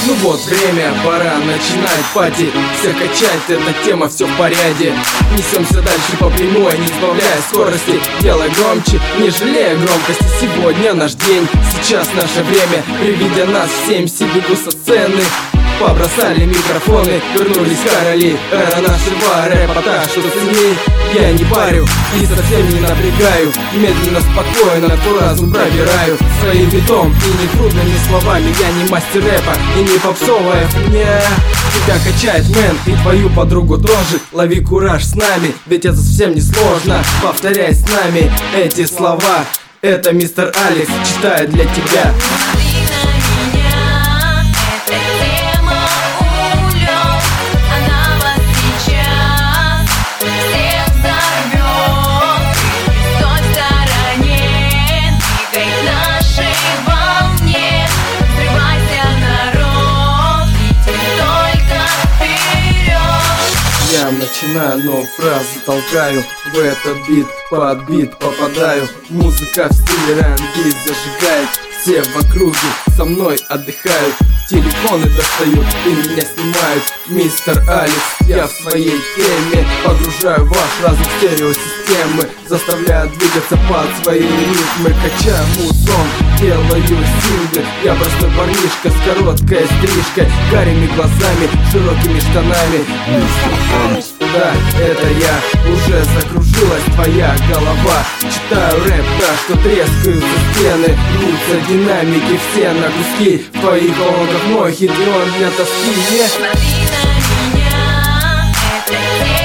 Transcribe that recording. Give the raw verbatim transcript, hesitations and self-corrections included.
Ну вот время, пора начинать пати. Всех качать, эта тема все в порядке. Несемся дальше по прямой, не сбавляя скорости. Делай громче, не жалея громкости. Сегодня наш день, сейчас наше время. Привидя нас всем, все бегут со сцены. Побросали микрофоны, вернулись короли. Эра нашего рэпа, та, что ценней. Я не парю и совсем не напрягаю. Медленно, спокойно, по разум пробираю. Своим видом и нетрудными словами. Я не мастер рэпа и не попсовая хуйня. Тебя качает мэн и твою подругу тоже. Лови кураж с нами, ведь это совсем не сложно. Повторяй с нами эти слова. Это мистер Алекс читает для тебя. Я начинаю, но фразы толкаю. В этот бит под бит попадаю. Музыка в стиле эр энд би зажигает. Все в округе со мной отдыхают. Телефоны достают и меня снимают. Мистер Алекс, я в своей теме. Погружаю ваш разум в стереосистемы. Заставляю двигаться под свои ритмы. Качаю музон, делаю синглы. Я простой парнишка с короткой стрижкой, карими глазами, широкими штанами. Мистер Алекс, да, это я. Уже закружилась твоя голова. Читаю рэп, да, что трескаются стены. Рвутся динамики все на куски. В твоих головах мой хит, и он для тоски. Смотри на меня, это